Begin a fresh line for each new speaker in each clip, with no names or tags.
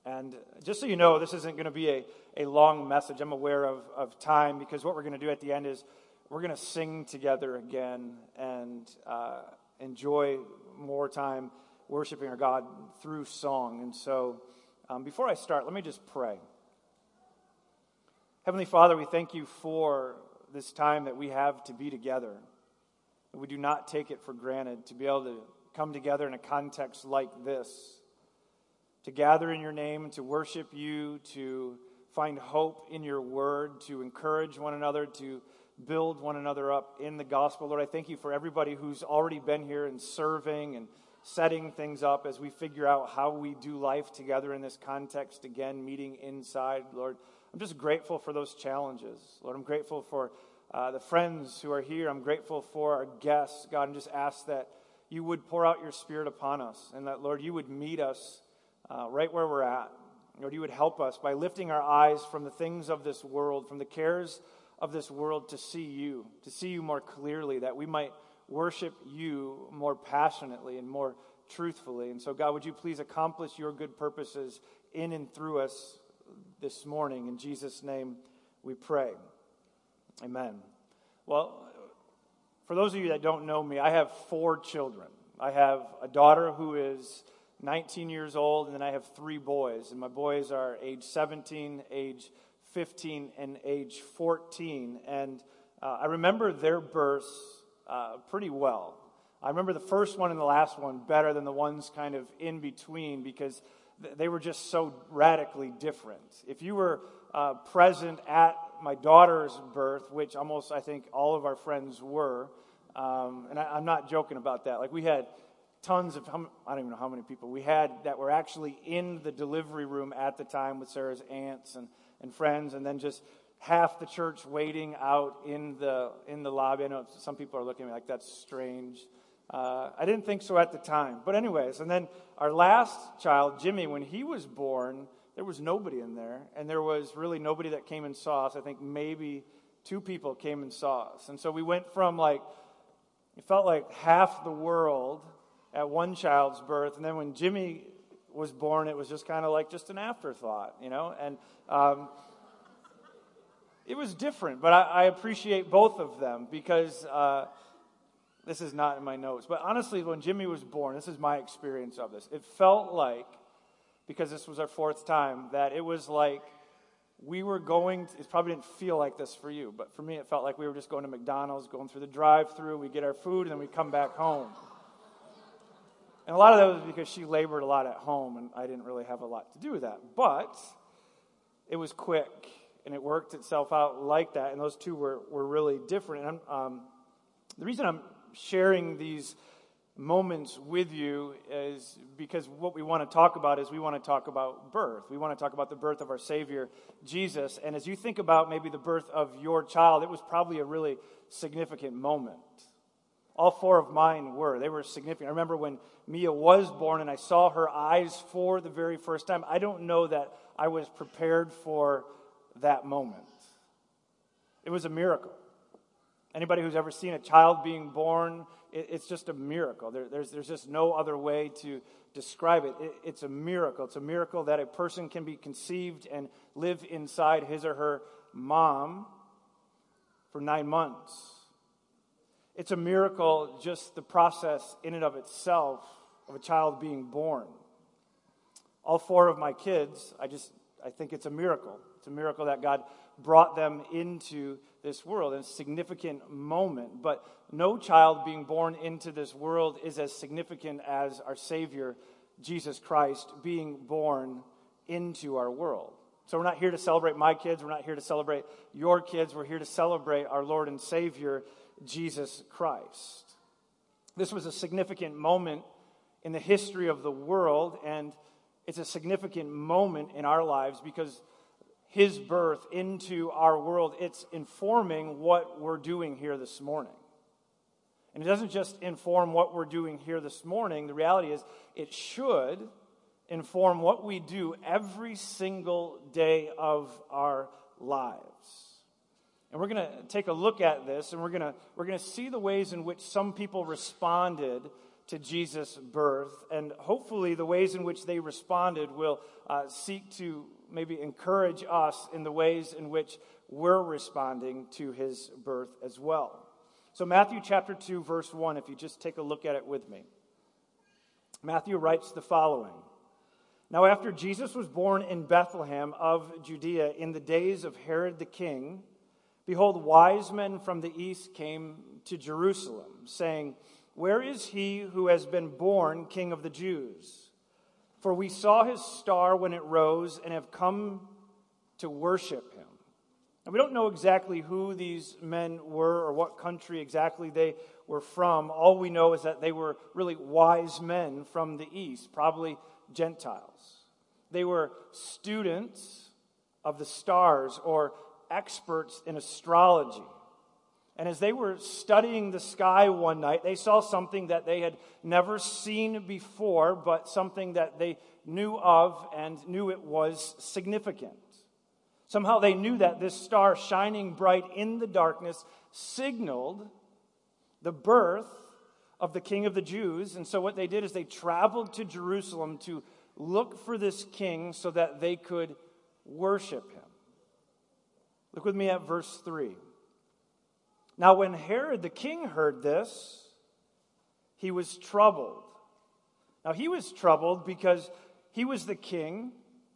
And just so you know, this isn't going to be a long message. I'm aware of time, because what we're going to do at the end is we're going to sing together again and enjoy more time worshiping our God through song. And so before I start, let me just pray. Heavenly Father, we thank you for this time that we have to be together. We do not take it for granted to be able to come together in a context like this, to gather in your name, to worship you, to find hope in your word, to encourage one another, to build one another up in the gospel. Lord, I thank you for everybody who's already been here and serving and setting things up as we figure out how we do life together in this context, again, meeting inside. Lord, I'm just grateful for those challenges. Lord, I'm grateful for the friends who are here. I'm grateful for our guests. God, and just ask that you would pour out your Spirit upon us, and that, Lord, you would meet us right where we're at. Lord, you would help us by lifting our eyes from the things of this world, from the cares of this world, to see you more clearly, that we might worship you more passionately and more truthfully. And so, God, would you please accomplish your good purposes in and through us this morning. In Jesus' name we pray. Amen. Well, for those of you that don't know me, I have 4 children. I have a daughter who is 19 years old, and then I have 3 boys. And my boys are age 17, age 15, and age 14. And I remember their births pretty well. I remember the first one and the last one better than the ones kind of in between, because they were just so radically different. If you were present at my daughter's birth, which almost I think all of our friends were, and I'm not joking about that. Like, we had tons of, I don't even know how many people we had that were actually in the delivery room at the time with Sarah's aunts and friends, and then just half the church waiting out in the lobby. I know some people are looking at me like that's strange. I didn't think so at the time. But anyways, and then our last child, Jimmy, when he was born, there was nobody in there. And there was really nobody that came and saw us. I think maybe 2 people came and saw us. And so we went from it felt like half the world at one child's birth. And then when Jimmy was born, it was just kind of like just an afterthought, you know. And it was different. But I appreciate both of them, because this is not in my notes, but honestly, when Jimmy was born, this is my experience of this. It felt like, because this was our 4th time, that it was like we were going, it probably didn't feel like this for you, but for me it felt like we were just going to McDonald's, going through the drive-thru, we get our food, and then we come back home. And a lot of that was because she labored a lot at home, and I didn't really have a lot to do with that. But it was quick, and it worked itself out like that, and those 2 were really different. And the reason I'm sharing these moments with you is because what we want to talk about is we want to talk about birth. We want to talk about the birth of our Savior, Jesus. And as you think about maybe the birth of your child, it was probably a really significant moment. All 4 of mine were. They were significant. I remember when Mia was born and I saw her eyes for the very first time. I don't know that I was prepared for that moment. It was a miracle. Anybody who's ever seen a child being born, it's just a miracle. There's just no other way to describe it. It's a miracle. It's a miracle that a person can be conceived and live inside his or her mom for 9 months. It's a miracle, just the process in and of itself of a child being born. All 4 of my kids, I think it's a miracle. It's a miracle that God brought them into this world, a significant moment. But no child being born into this world is as significant as our Savior, Jesus Christ, being born into our world. So we're not here to celebrate my kids. We're not here to celebrate your kids. We're here to celebrate our Lord and Savior, Jesus Christ. This was a significant moment in the history of the world, and it's a significant moment in our lives because his birth into our world, it's informing what we're doing here this morning. And it doesn't just inform what we're doing here this morning. The reality is it should inform what we do every single day of our lives. And we're going to take a look at this, and we're going to see the ways in which some people responded to Jesus' birth, and hopefully the ways in which they responded will seek to maybe encourage us in the ways in which we're responding to his birth as well. So Matthew chapter 2, verse 1, if you just take a look at it with me. Matthew writes the following. Now after Jesus was born in Bethlehem of Judea in the days of Herod the king, behold, wise men from the east came to Jerusalem, saying, Where is he who has been born King of the Jews? For we saw his star when it rose and have come to worship him. And we don't know exactly who these men were or what country exactly they were from. All we know is that they were really wise men from the east, probably Gentiles. They were students of the stars or experts in astrology. And as they were studying the sky one night, they saw something that they had never seen before, but something that they knew of and knew it was significant. Somehow they knew that this star shining bright in the darkness signaled the birth of the King of the Jews. And so what they did is they traveled to Jerusalem to look for this king so that they could worship him. Look with me at verse 3. Now when Herod the king heard this, he was troubled. Now he was troubled because he was the king,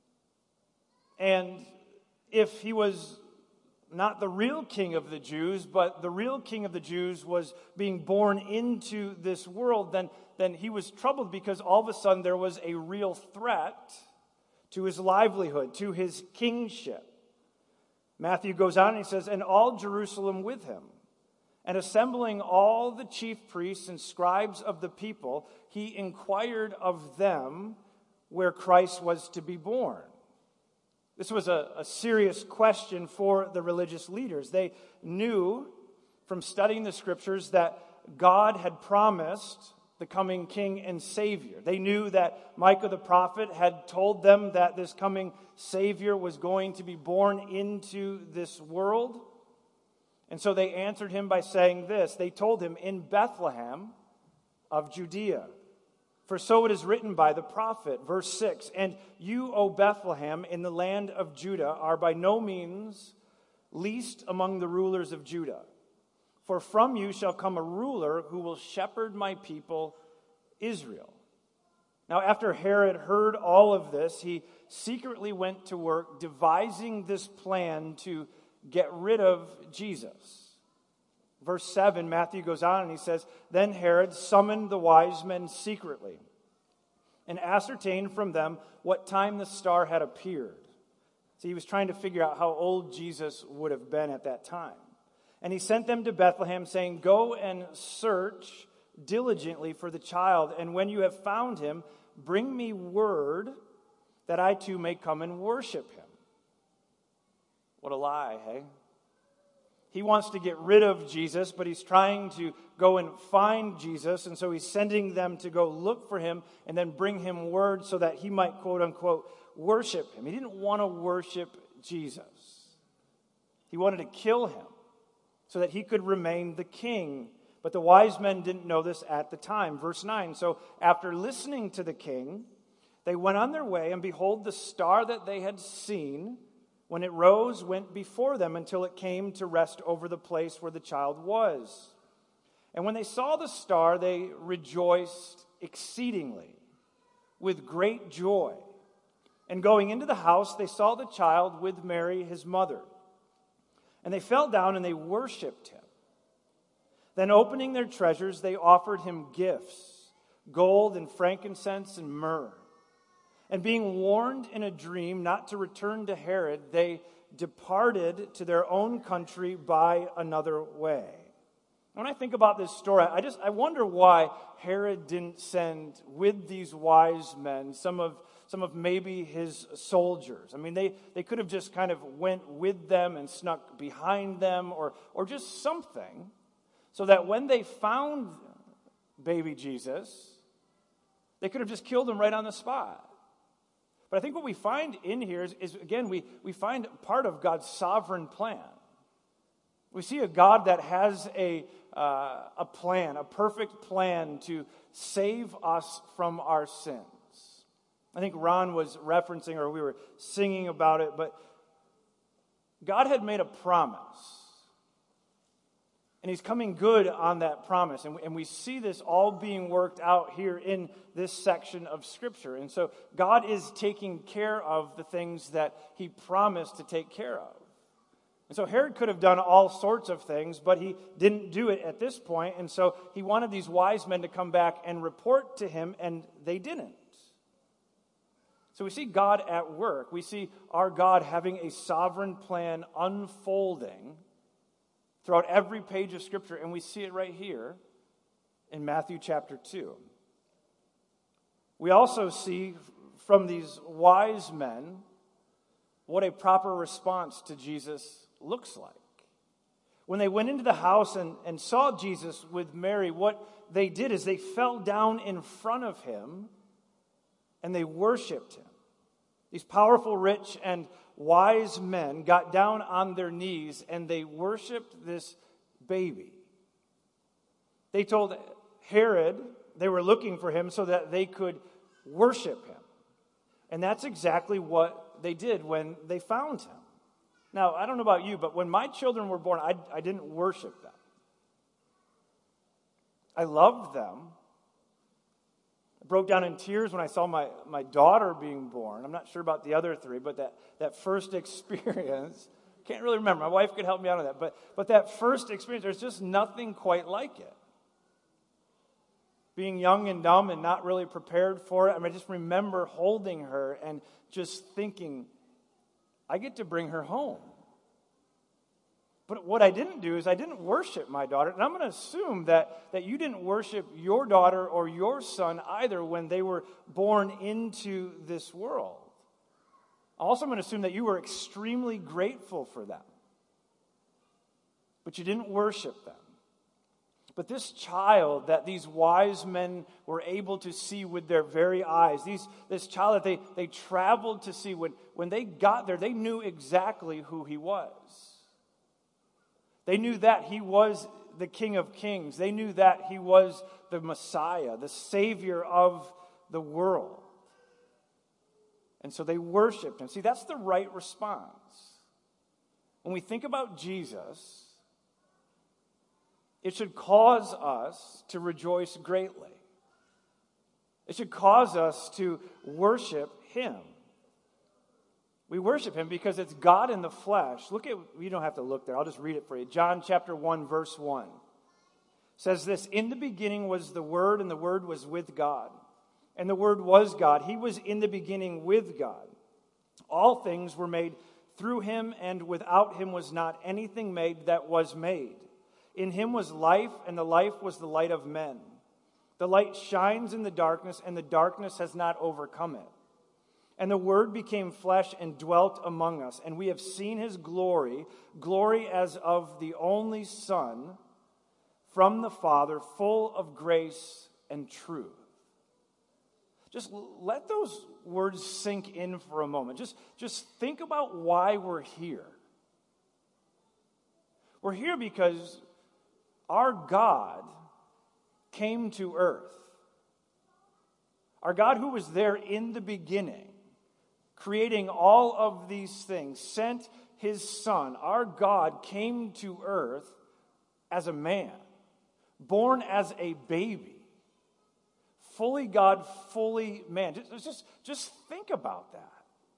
and if he was not the real king of the Jews, but the real king of the Jews was being born into this world, then he was troubled because all of a sudden there was a real threat to his livelihood, to his kingship. Matthew goes on and he says, And all Jerusalem with him. And assembling all the chief priests and scribes of the people, he inquired of them where Christ was to be born. This was a serious question for the religious leaders. They knew from studying the scriptures that God had promised the coming king and savior. They knew that Micah the prophet had told them that this coming savior was going to be born into this world. And so they answered him by saying this. They told him, In Bethlehem of Judea. For so it is written by the prophet, verse 6, And you, O Bethlehem, in the land of Judah, are by no means least among the rulers of Judah. For from you shall come a ruler who will shepherd my people Israel. Now after Herod heard all of this, he secretly went to work devising this plan to get rid of Jesus. Verse 7, Matthew goes on and he says, Then Herod summoned the wise men secretly and ascertained from them what time the star had appeared. So he was trying to figure out how old Jesus would have been at that time. And he sent them to Bethlehem, saying, Go and search diligently for the child, and when you have found him, bring me word that I too may come and worship him. What a lie, hey? He wants to get rid of Jesus, but he's trying to go and find Jesus, and so he's sending them to go look for him and then bring him word so that he might, quote unquote, worship him. He didn't want to worship Jesus. He wanted to kill him so that he could remain the king. But the wise men didn't know this at the time. Verse 9, So after listening to the king, they went on their way, and behold, the star that they had seen when it rose, went before them until it came to rest over the place where the child was. And when they saw the star, they rejoiced exceedingly with great joy. And going into the house, they saw the child with Mary, his mother. And they fell down and they worshipped him. Then opening their treasures, they offered him gifts, gold and frankincense and myrrh. And being warned in a dream not to return to Herod, they departed to their own country by another way. When I think about this story, I wonder why Herod didn't send with these wise men some of maybe his soldiers. I mean, they could have just kind of went with them and snuck behind them or just something so that when they found baby Jesus, they could have just killed him right on the spot. But I think what we find in here is again, we find part of God's sovereign plan. We see a God that has a a plan, a perfect plan to save us from our sins. I think Ron was referencing, or we were singing about it, but God had made a promise. And he's coming good on that promise. And we see this all being worked out here in this section of Scripture. And so God is taking care of the things that he promised to take care of. And so Herod could have done all sorts of things, but he didn't do it at this point. And so he wanted these wise men to come back and report to him, and they didn't. So we see God at work. We see our God having a sovereign plan unfolding throughout every page of Scripture, and we see it right here in Matthew chapter 2. We also see from these wise men what a proper response to Jesus looks like. When they went into the house and saw Jesus with Mary, what they did is they fell down in front of him and they worshiped him. These powerful, rich, and wise men got down on their knees and they worshiped this baby. They told Herod they were looking for him so that they could worship him. And that's exactly what they did when they found him. Now, I don't know about you, but when my children were born, I didn't worship them. I loved them. I broke down in tears when I saw my daughter being born. I'm not sure about the other three, but that first experience, can't really remember. My wife could help me out on that. But that first experience, there's just nothing quite like it. Being young and dumb and not really prepared for it. I just remember holding her and just thinking, I get to bring her home. But what I didn't do is I didn't worship my daughter. And I'm going to assume that you didn't worship your daughter or your son either when they were born into this world. Also, I'm going to assume that you were extremely grateful for them. But you didn't worship them. But this child that these wise men were able to see with their very eyes, this child that they traveled to see, when they got there, they knew exactly who he was. They knew that he was the King of Kings. They knew that he was the Messiah, the Savior of the world. And so they worshiped him. See, that's the right response. When we think about Jesus, it should cause us to rejoice greatly. It should cause us to worship him. We worship him because it's God in the flesh. You don't have to look there. I'll just read it for you. John chapter 1, verse 1 says this: "In the beginning was the Word, and the Word was with God. And the Word was God. He was in the beginning with God. All things were made through him, and without him was not anything made that was made. In him was life, and the life was the light of men. The light shines in the darkness, and the darkness has not overcome it. And the Word became flesh and dwelt among us, and we have seen his glory, glory as of the only Son from the Father, full of grace and truth." Just let those words sink in for a moment. Just think about why we're here. We're here because our God came to earth. Our God, who was there in the beginning, creating all of these things, sent his Son. Our God came to earth as a man, born as a baby, fully God, fully man. Just think about that.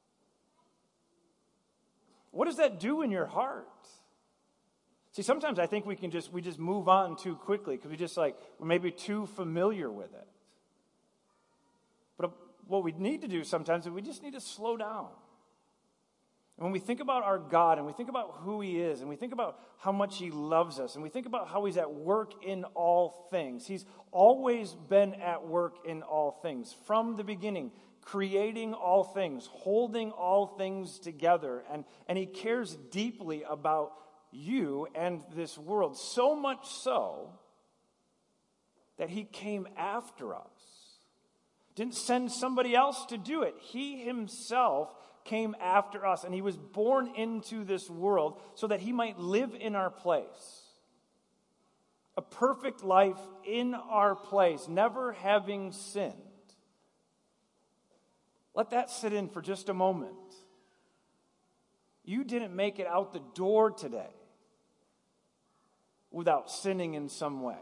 What does that do in your heart? See, sometimes I think we just move on too quickly because we're maybe too familiar with it. But what we need to do sometimes is we just need to slow down. And when we think about our God and we think about who he is and we think about how much he loves us and we think about how he's at work in all things, he's always been at work in all things from the beginning, creating all things, holding all things together. And he cares deeply about you and this world, so much so that he came after us. Didn't send somebody else to do it. He himself came after us, and he was born into this world so that he might live in our place. a perfect life in our place, never having sinned. Let that sit in for just a moment. You didn't make it out the door today without sinning in some way.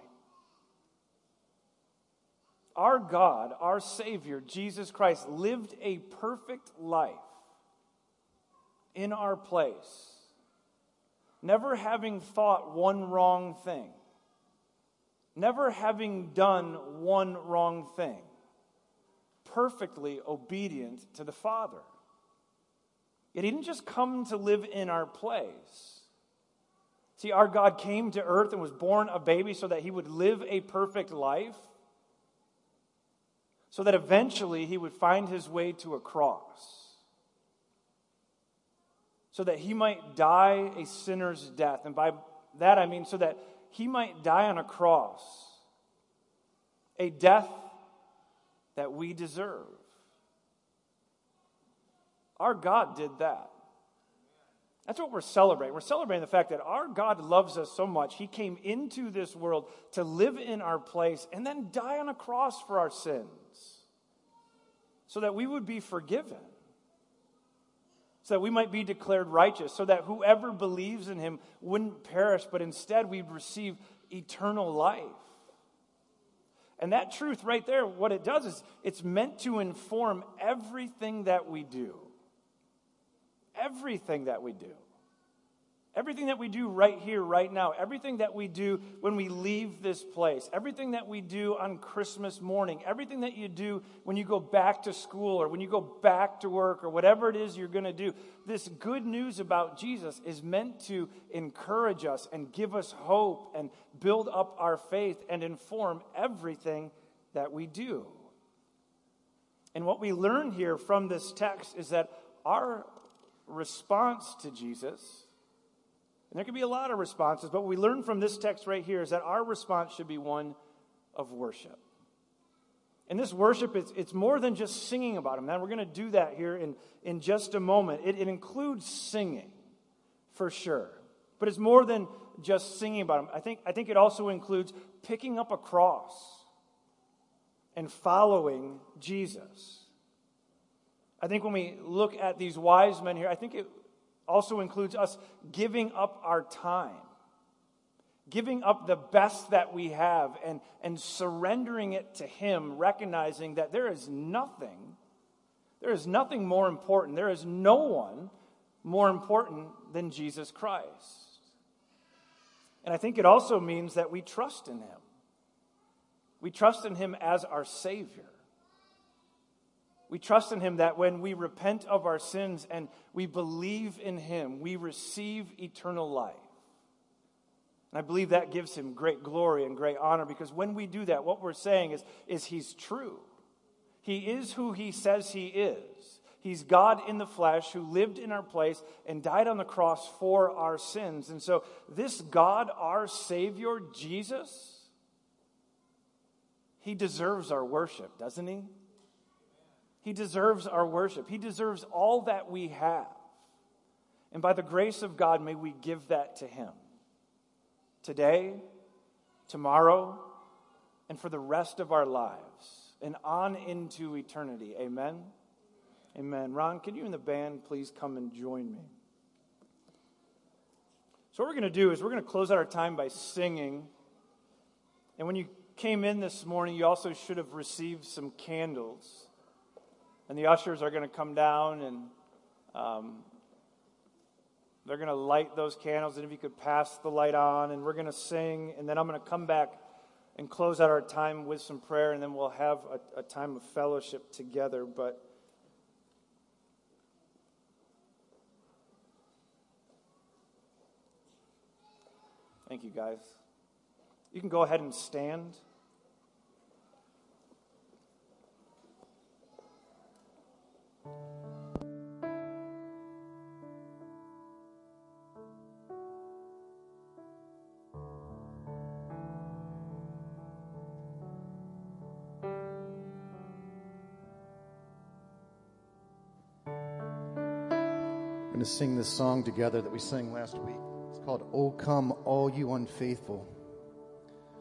Our God, our Savior, Jesus Christ, lived a perfect life in our place, never having thought one wrong thing, never having done one wrong thing, perfectly obedient to the Father. Yet he didn't just come to live in our place. See, our God came to earth and was born a baby so that he would live a perfect life, so that eventually he would find his way to a cross, so that he might die a sinner's death. And by that I mean so that he might die on a cross, a death that we deserve. Our God did that. That's what we're celebrating. We're celebrating the fact that our God loves us so much, he came into this world to live in our place and then die on a cross for our sins, so that we would be forgiven, so that we might be declared righteous, so that whoever believes in him wouldn't perish, but instead we'd receive eternal life. And that truth right there, what it does is it's meant to inform everything that we do. Everything that we do. Everything that we do right here, right now. Everything that we do when we leave this place. Everything that we do on Christmas morning. Everything that you do when you go back to school or when you go back to work or whatever it is you're going to do. This good news about Jesus is meant to encourage us and give us hope and build up our faith and inform everything that we do. And what we learn here from this text is that our response to Jesus, and there can be a lot of responses, but what we learn from this text right here is that our response should be one of worship. And this worship, it's more than just singing about him. Now, we're going to do that here in just a moment. It includes singing, for sure. But it's more than just singing about him. I think it also includes picking up a cross and following Jesus. I think when we look at these wise men here, I think it also includes us giving up our time, giving up the best that we have and surrendering it to him, recognizing that there is nothing more important, there is no one more important than Jesus Christ. And I think it also means that we trust in him. We trust in him as our Savior. We trust in him that when we repent of our sins and we believe in him, we receive eternal life. And I believe that gives him great glory and great honor, because when we do that, what we're saying is he's true. He is who he says he is. He's God in the flesh who lived in our place and died on the cross for our sins. And so this God, our Savior, Jesus, he deserves our worship, doesn't he? He deserves our worship. He deserves all that we have. And by the grace of God, may we give that to him. Today, tomorrow, and for the rest of our lives, and on into eternity. Amen? Amen. Ron, can you and the band please come and join me? So what we're going to do is we're going to close out our time by singing. And when you came in this morning, you also should have received some candles. And the ushers are going to come down and they're going to light those candles. And if you could pass the light on, and we're going to sing. And then I'm going to come back and close out our time with some prayer. And then we'll have a time of fellowship together. But thank you, guys. You can go ahead and stand.
We're going to sing this song together that we sang last week. It's called "O Come All You Unfaithful."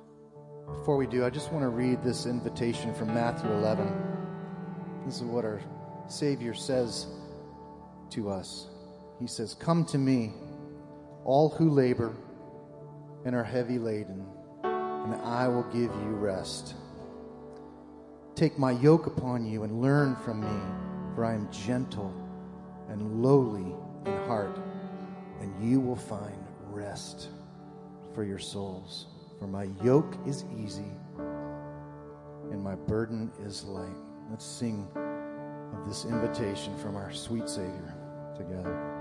Before we do, I just want to read this invitation from Matthew 11. This is what our Savior says to us. He says, "Come to me, all who labor and are heavy laden, and I will give you rest. Take my yoke upon you and learn from me, for I am gentle and lowly in heart, and you will find rest for your souls. For my yoke is easy and my burden is light." Let's sing of this invitation from our sweet Savior together.